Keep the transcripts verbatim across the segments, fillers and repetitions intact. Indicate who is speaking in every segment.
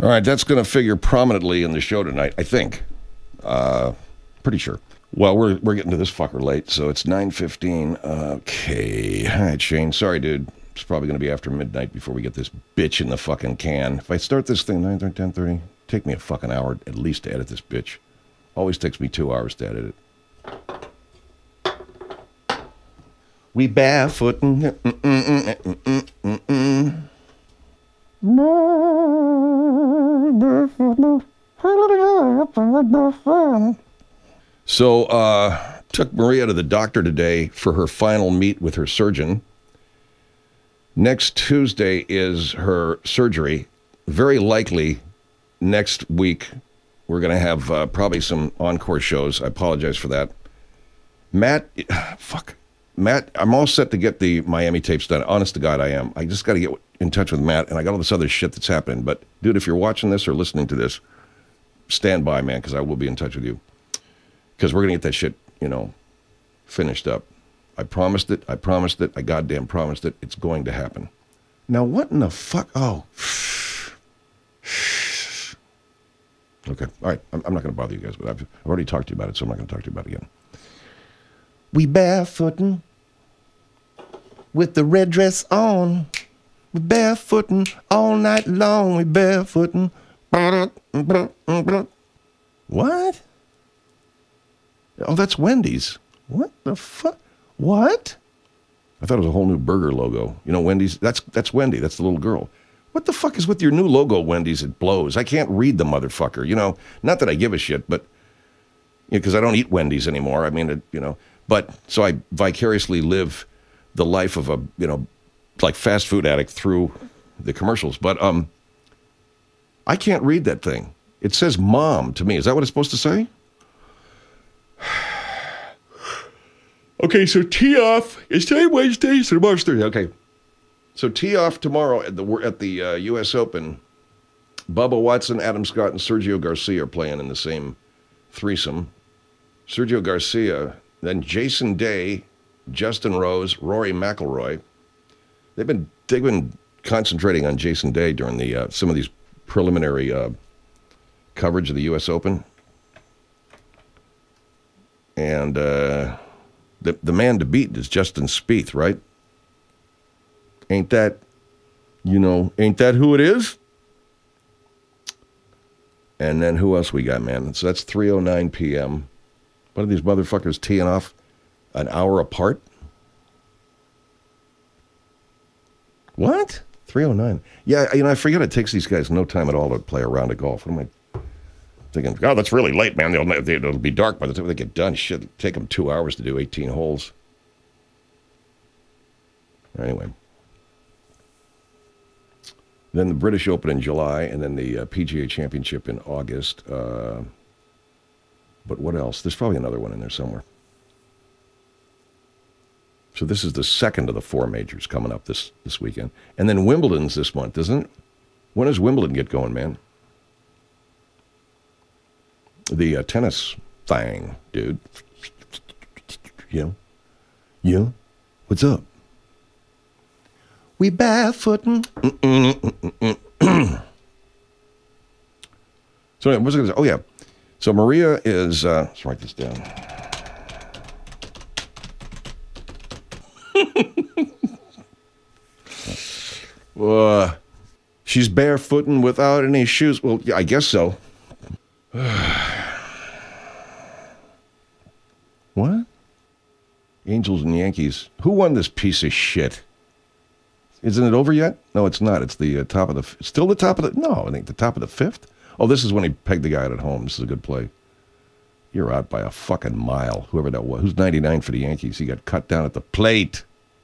Speaker 1: All right, that's going to figure prominently in the show tonight, I think. Uh, pretty sure. Well, we're we're getting to this fucker late, so it's nine fifteen. Okay. All right, Shane. Sorry, dude. It's probably going to be after midnight before we get this bitch in the fucking can. If I start this thing nine thirty, ten thirty, take me a fucking hour at least to edit this bitch. Always takes me two hours to edit it. We barefooting. So, uh, took Maria to the doctor today for her final meet with her surgeon. Next Tuesday is her surgery. Very likely next week we're going to have uh, probably some encore shows. I apologize for that. Matt, fuck. Matt, I'm all set to get the Miami tapes done. Honest to God, I am. I just got to get in touch with Matt, and I got all this other shit that's happening. But, dude, if you're watching this or listening to this, stand by, man, because I will be in touch with you. Because we're going to get that shit, you know, finished up. I promised it. I promised it. I goddamn promised it. It's going to happen. Now, what in the fuck? Oh. Okay. All right. I'm, I'm not going to bother you guys, but I've, I've already talked to you about it, so I'm not going to talk to you about it again. We barefooting with the red dress on. We barefooting all night long. We barefooting. What? Oh, that's Wendy's. What the fuck? What? I thought it was a whole new burger logo. You know, Wendy's, that's that's Wendy. That's the little girl. What the fuck is with your new logo, Wendy's? It blows. I can't read the motherfucker. You know, not that I give a shit, but, you know, because I don't eat Wendy's anymore. I mean, it, you know, but, so I vicariously live the life of a, you know, like fast food addict through the commercials. But, um, I can't read that thing. It says mom to me. Is that what it's supposed to say? Okay, so tee off. It's today Wednesday, so tomorrow's Thursday. Okay. So tee off tomorrow at the at the uh, U S Open. Bubba Watson, Adam Scott, and Sergio Garcia are playing in the same threesome. Sergio Garcia, then Jason Day, Justin Rose, Rory McIlroy. They've been they've been concentrating on Jason Day during the uh, some of these preliminary uh, coverage of the U S Open. And uh, the the man to beat is Justin Spieth, right? Ain't that, you know, ain't that who it is? And then who else we got, man? So that's three oh nine p.m. What are these motherfuckers teeing off an hour apart? What? three oh nine. Yeah, you know, I forget it takes these guys no time at all to play a round of golf. What am I thinking? Oh, that's really late, man. They'll, it'll be dark by the time they get done. Shit, it'll take them two hours to do eighteen holes. Anyway. Then the British Open in July, and then the uh, P G A Championship in August. Uh, but what else? There's probably another one in there somewhere. So this is the second of the four majors coming up this, this weekend. And then Wimbledon's this month, isn't it? When does Wimbledon get going, man? The uh, tennis thing, dude. Yeah. Yeah. What's up? We barefooting. So anyway, what's I going to say? Oh, yeah. So Maria is, uh, let's write this down. uh, she's barefooting without any shoes. Well, yeah, I guess so. What? Angels and Yankees. Who won this piece of shit? Isn't it over yet? No, it's not. It's the uh, top of the... It's still the top of the... No, I think the top of the fifth. Oh, this is when he pegged the guy out at home. This is a good play. You're out by a fucking mile, whoever that was. Who's ninety-nine for the Yankees? He got cut down at the plate.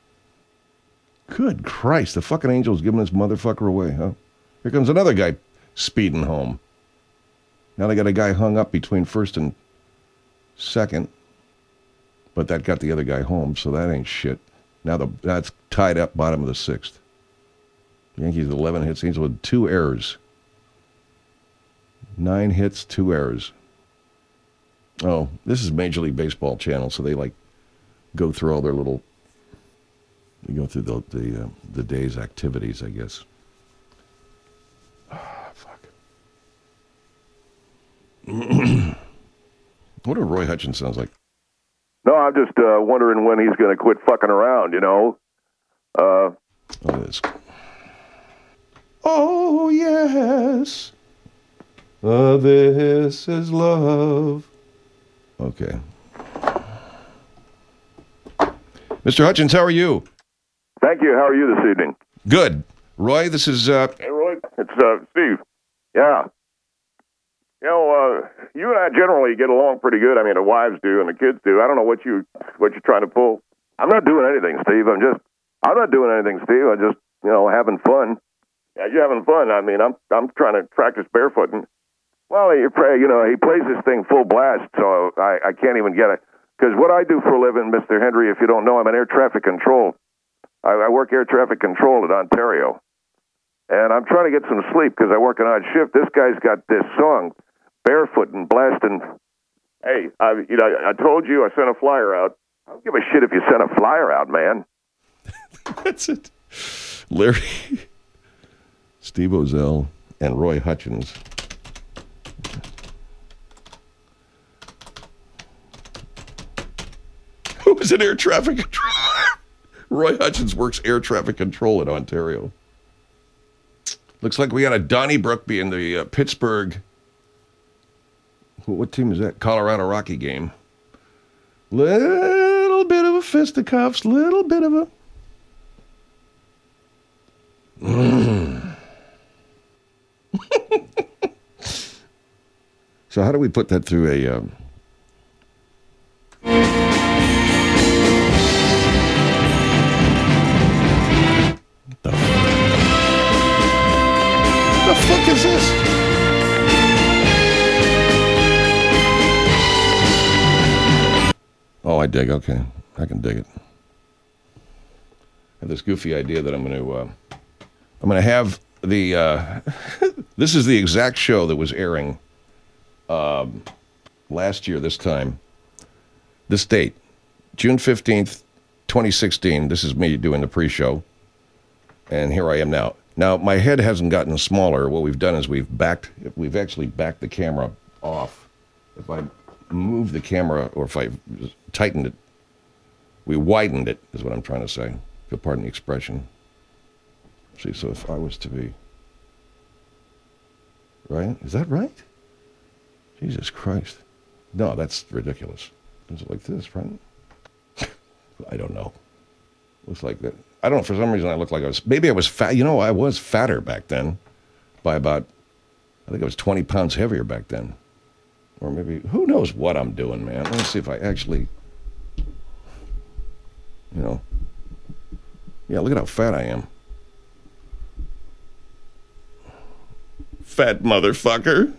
Speaker 1: Good Christ. The fucking Angels giving this motherfucker away, huh? Here comes another guy speeding home. Now they got a guy hung up between first and second. But that got the other guy home, so that ain't shit. Now the that's tied up bottom of the sixth. Yankees eleven hits. Angels with two errors. Nine hits, two errors. Oh, this is Major League Baseball channel, so they like go through all their little. They go through the the uh, the day's activities, I guess. Ah, fuck. What do Roy Hutchins sounds like?
Speaker 2: No, I'm just uh, wondering when he's going to quit fucking around, you know? Uh,
Speaker 1: Oh, this. Oh, yes. Uh, this is love. Okay. Mister Hutchins, how are you?
Speaker 2: thank you. How are you this evening?
Speaker 1: Good. Roy, this is, uh...
Speaker 2: Hey, Roy. It's uh, Steve. Yeah. You know, uh, you and I generally get along pretty good. I mean, the wives do and the kids do. I don't know what you what you're trying to pull. I'm not doing anything, Steve. I'm just I'm not doing anything, Steve. I'm just you know having fun. Yeah, you're having fun. I mean, I'm I'm trying to practice barefooting. Well, you pray, you know, he plays this thing full blast, so I I can't even get it. Because what I do for a living, Mister Henry, if you don't know, I'm an air traffic control. I, I work air traffic control at Ontario, and I'm trying to get some sleep because I work an odd shift. This guy's got this song. Barefoot and blasting. Hey, I, you know, I told you I sent a flyer out. I don't give a shit if you sent a flyer out, man.
Speaker 1: That's it. Larry, Steve Ozell, and Roy Hutchins. Who is an air traffic controller? Roy Hutchins works air traffic control in Ontario. Looks like we got a Donnybrook being the uh, Pittsburgh. What team is that? Colorado Rocky game. Little bit of a fisticuffs, little bit of a. Mm. So how do we put that through a? Um... The, the fuck is this? Oh, I dig. Okay, I can dig it. I have this goofy idea that I'm going to, uh, I'm going to have the. Uh, this is the exact show that was airing um, last year. This time, this date, June fifteenth, twenty sixteen. This is me doing the pre-show, and here I am now. Now my head hasn't gotten smaller. What we've done is we've backed. We've actually backed the camera off. If I move the camera, or if I tightened it, we widened it, is what I'm trying to say. If you'll pardon the expression. See, so if I was to be, right? Is that right? Jesus Christ. No, that's ridiculous. Is it like this, right? I don't know. Looks like that. I don't know, for some reason I look like I was, maybe I was fat. You know, I was fatter back then by about, I think I was twenty pounds heavier back then. Or maybe, who knows what I'm doing, man. Let me see if I actually, you know. Yeah, look at how fat I am. Fat motherfucker.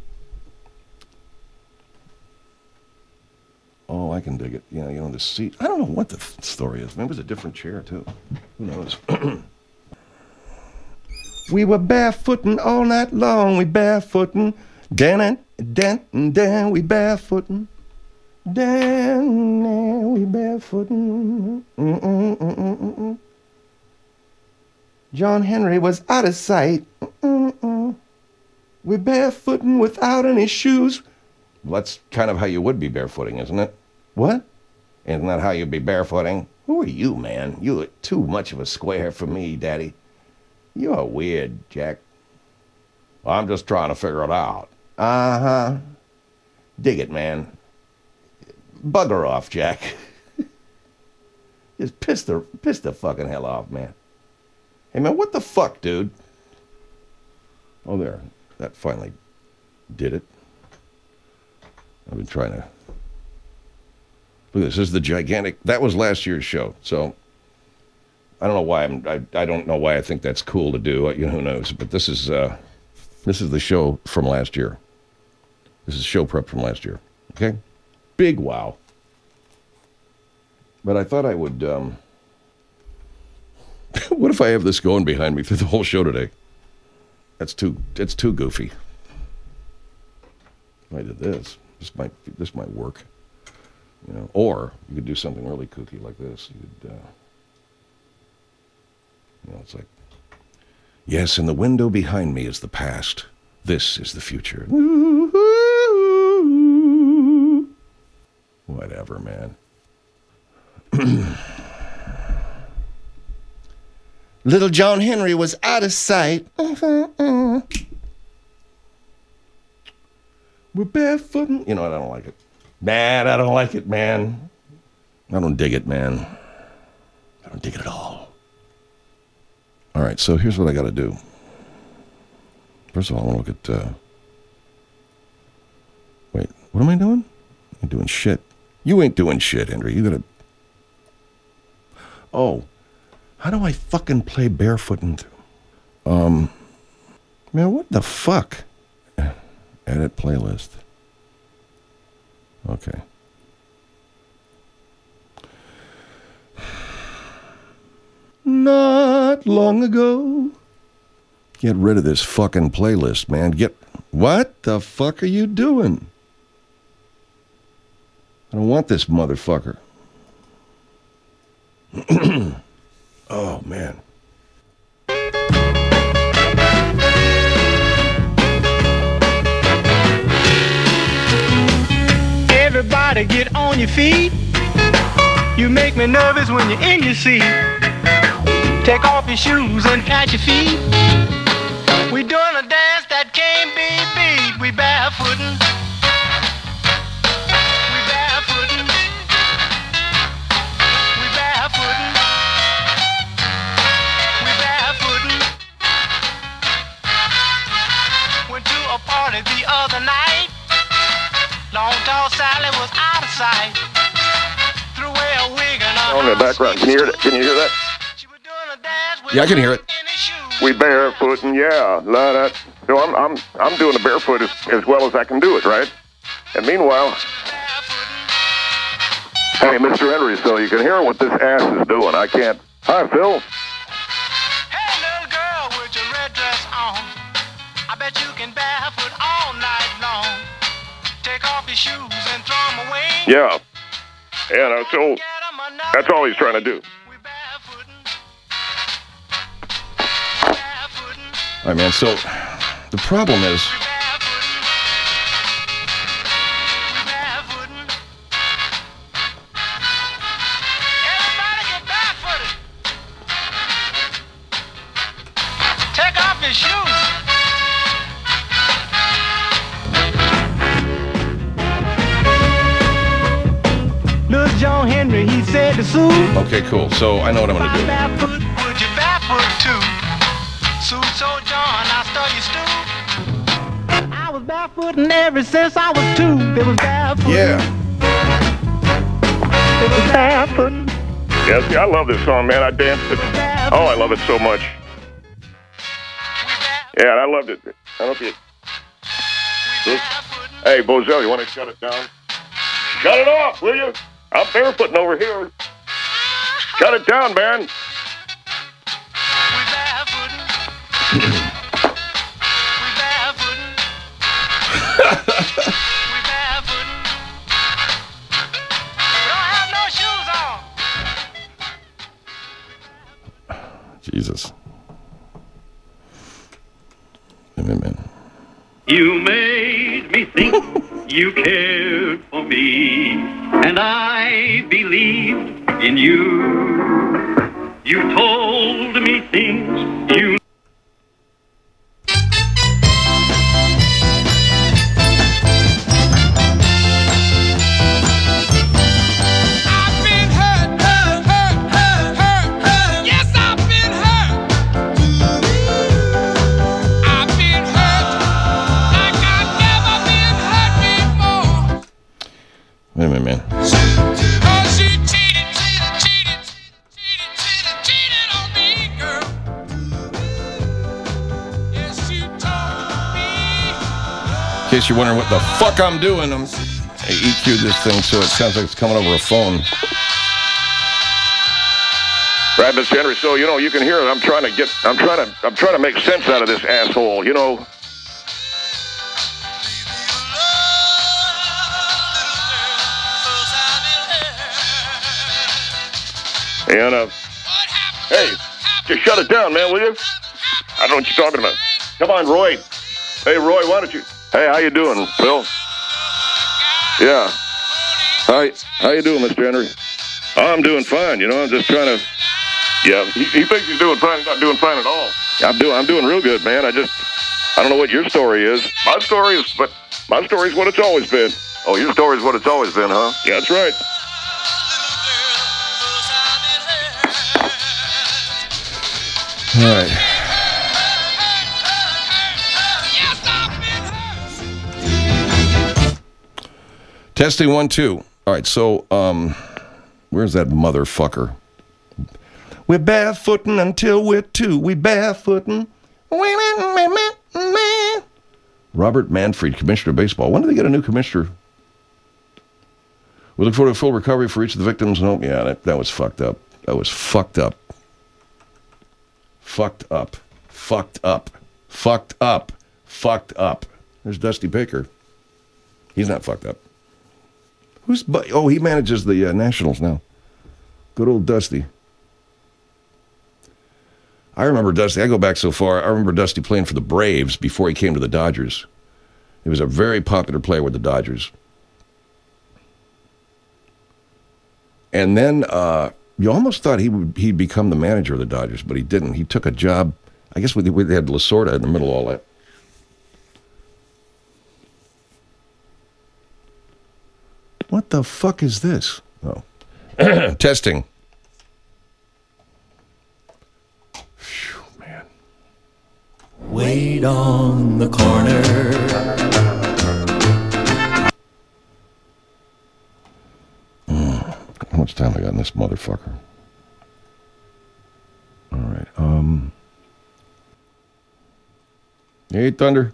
Speaker 1: Oh, I can dig it. Yeah, you know, the seat. I don't know what the f- story is. Maybe it was a different chair, too. Who knows? We were barefooting all night long. We barefooting. Dan and dan and dan, we barefooting. Dan, dan, we barefooting. Mm-mm, mm-mm, mm-mm. John Henry was out of sight. Mm-mm. We barefooting without any shoes. Well, that's kind of how you would be barefooting, isn't it? What? Isn't that how you'd be barefooting? Who are you, man? You're too much of a square for me, Daddy. You're weird, Jack. I'm just trying to figure it out. Uh-huh. Dig it, man. Bugger off, Jack. Just piss the, piss the fucking hell off, man. Hey, man, what the fuck, dude? Oh, there. That finally did it. I've been trying to... Look, this is the gigantic... That was last year's show, so... I don't know why I'm... I, I don't know why I think that's cool to do. You know, who knows? But this is... Uh, this is the show from last year. This is show prep from last year. Okay? Big wow. But I thought I would... Um, what if I have this going behind me through the whole show today? That's too... That's too goofy. I did this. This might... This might work. You know, or you could do something really kooky like this. You could... Uh, you know, it's like... Yes, in the window behind me is the past. This is the future. Woo-hoo! whatever, man. Little John Henry was out of sight. We're barefooting. You know what? I don't like it. Man, I don't like it, man. I don't dig it, man. I don't dig it at all. All right, so here's what I got to do. First of all, I want to look at... Uh... Wait, what am I doing? I'm doing shit. You ain't doing shit, Henry. You got to... Oh, how do I fucking play barefooting? Um, man, what the fuck? Edit playlist. Okay. Not long ago. Get rid of this fucking playlist, man. Get... What the fuck are you doing? I don't want this motherfucker. Oh, man.
Speaker 3: Everybody get on your feet. You make me nervous when you're in your seat. Take off your shoes and pat your feet. We doing a dance that can't be beat. We barefootin'. We barefootin'. We barefootin'. We barefootin'. Went to a party the other night. Long tall Sally was out of sight. Threw away a wig and a
Speaker 2: On the background, can you hear that? Can you hear that?
Speaker 3: She was doing a dance with
Speaker 1: Yeah, I can hear it.
Speaker 2: We barefooting, yeah. La, da. So I'm I'm I'm doing the barefoot as, as well as I can do it, right? And meanwhile, hey, Mister Henry, so you can hear what this ass is doing. I can't. Hi, Phil.
Speaker 3: Hey, little girl with your red dress on. I bet you can barefoot all night long. Take off your shoes and throw them away.
Speaker 2: Yeah. Yeah, no, so that's all he's trying to do.
Speaker 3: We barefootin'.
Speaker 1: All right, man, so the problem is...
Speaker 3: We barefootin'. We barefootin'. Everybody get barefooted. Take off your shoes. Little John Henry, he said to Sue,
Speaker 1: Okay, cool. So I know what I'm going to do.
Speaker 3: barefoot, would you barefoot too? Sue told John, I stole your stew. I was barefooting ever since I was two. It was barefooting.
Speaker 1: Yeah.
Speaker 3: It was barefooting.
Speaker 2: Yeah, see, I love this song, man. I danced it. Oh, I love it so much. Yeah, and I loved it. I don't know if you... Hey, Bozell, you want to shut it down? Shut it off, will you? I'm barefooting over here. Shut it down, man.
Speaker 3: We barefooting. We barefooting. We barefooting. We don't have no shoes on.
Speaker 1: Jesus. Amen, man.
Speaker 4: You made me think you cared for me, and I believed in you. You told me things you
Speaker 5: I've been hurt, hurt, hurt, hurt, hurt, hurt. Yes, I've been hurt. I've been hurt like I've never been hurt before.
Speaker 1: Wait a minute, man.
Speaker 5: Oh, she cheated, cheated, cheated, cheated, cheated, cheated on me, girl. Yes, she told me.
Speaker 1: In case you're wondering what the fuck I'm doing, I'm I E Q'd this thing so it sounds like it's coming over a phone.
Speaker 2: Right, Mister Henry. So, you know, you can hear it. I'm trying to get, I'm trying to, I'm trying to make sense out of this asshole, you know. And, uh, hey, just shut it down, man, will you? I don't know what you're talking about. Come on, Roy. Hey, Roy, why don't you? Hey, how you doing, Phil? Yeah. Hi, how you doing, Mister Henry? I'm doing fine. You know, I'm just trying to. Yeah, he, he thinks he's doing fine. He's not doing fine at all. I'm doing. I'm doing real good, man. I just. I don't know what your story is. My story is, but my story is what it's always been. Oh, your story is what it's always been, huh? Yeah, that's right.
Speaker 1: All right. Testing one, two. All right, so, um, where's that motherfucker? We're barefooting until we're two. We barefooting. Robert Manfred, Commissioner of Baseball. When do they get a new commissioner? We look forward to a full recovery for each of the victims. No, yeah, that, that was fucked up. That was fucked up. Fucked up. Fucked up. Fucked up. Fucked up. There's Dusty Baker. He's not fucked up. Who's? Oh, he manages the uh, Nationals now. Good old Dusty. I remember Dusty. I go back so far. I remember Dusty playing for the Braves before he came to the Dodgers. He was a very popular player with the Dodgers. And then uh, you almost thought he would he'd become the manager of the Dodgers, but he didn't. He took a job. I guess we, we had Lasorda in the middle of all that. What the fuck is this? Oh. Testing. Phew, man.
Speaker 6: Wait on the corner.
Speaker 1: Mm. How much time I got in this motherfucker? All right. Um. Hey, Thunder.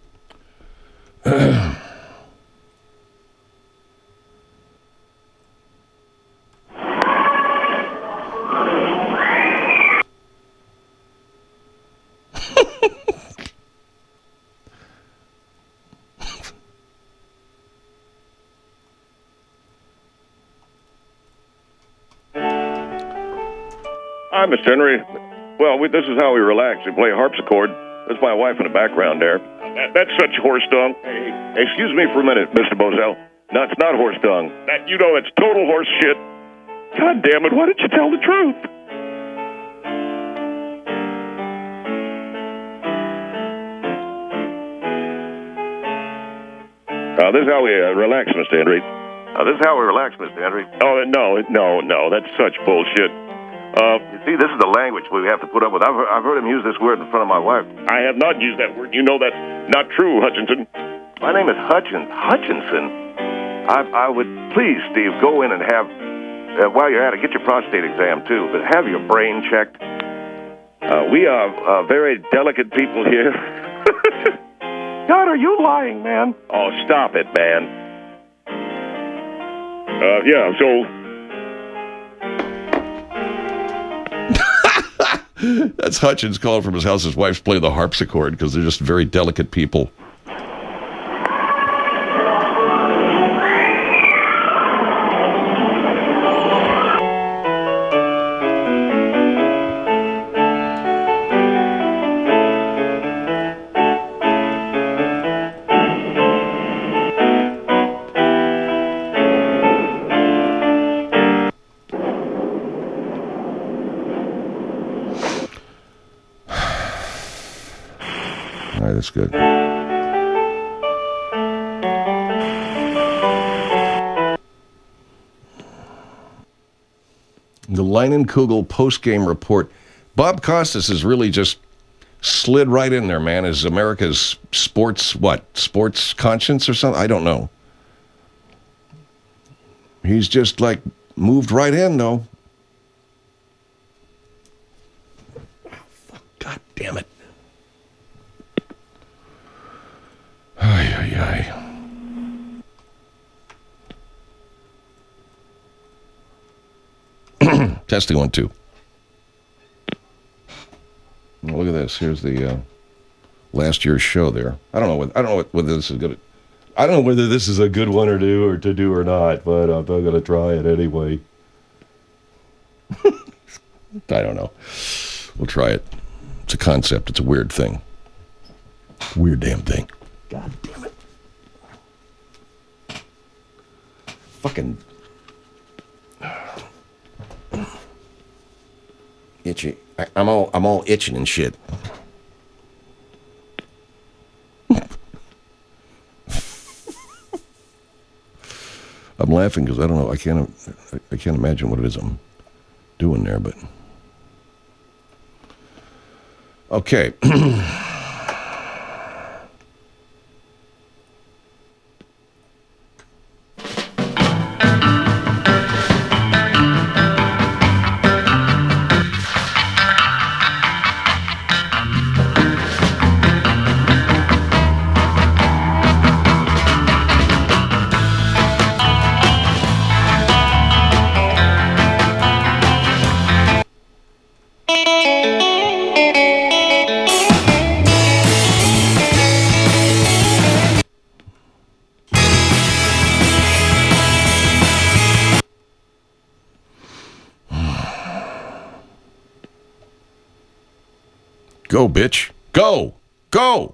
Speaker 2: Hi, Mister Henry. Well, we, this is how we relax. We play harpsichord. There's my wife in the background there. That, that's such horse dung. Hey, hey, excuse me for a minute, Mister Bozell. No, it's not horse dung. That, you know, it's total horse shit. God damn it, why didn't you tell the truth? Uh, this is how we uh, relax, Mister Henry. Uh, this is how we relax, Mister Henry. Oh, no, no, no, that's such bullshit. Uh, you see, this is the language we have to put up with. I've heard, I've heard him use this word in front of my wife. I have not used that word. You know that's not true, Hutchinson. My name is Hutchins. Hutchinson. I, I would, please, Steve, go in and have, uh, while you're at it, get your prostate exam, too, but have your brain checked. Uh, we are uh, very delicate people here. God, are you lying, man? Oh, stop it, man. Uh, yeah, so...
Speaker 1: That's Hutchins calling from his house. His wife's playing the harpsichord because they're just very delicate people. That's good. The Leinenkugel post-game report. Bob Costas has really just slid right in there, man, as America's sports, what, sports conscience or something? I don't know. He's just, like, moved right in, though. Oh, fuck. God damn it. Ay, ay, ay. Testing one, two. Oh, look at this. Here's the uh, last year's show there. I don't know what I don't know what, whether this is good. I don't know whether this is a good one or do or to do or not, but I'm going to try it anyway. I don't know. We'll try it. It's a concept. It's a weird thing. Weird damn thing. God damn it. fucking itchy. I, I'm all I'm all itching and shit. I'm laughing because I don't know. I can't. I can't imagine what it is I'm doing there. But okay. Go, bitch. Go. Go.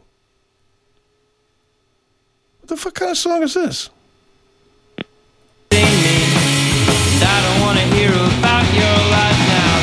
Speaker 1: What the fuck kind of song is this?
Speaker 7: I don't want to hear about your life now.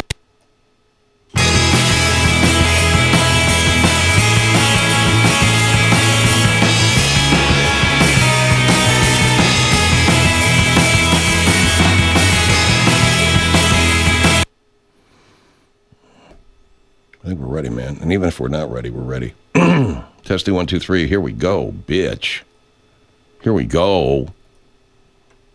Speaker 1: I think we're ready, man. And even if we're not ready, we're ready. Testing one, two, three. Here we go, bitch. Here we go.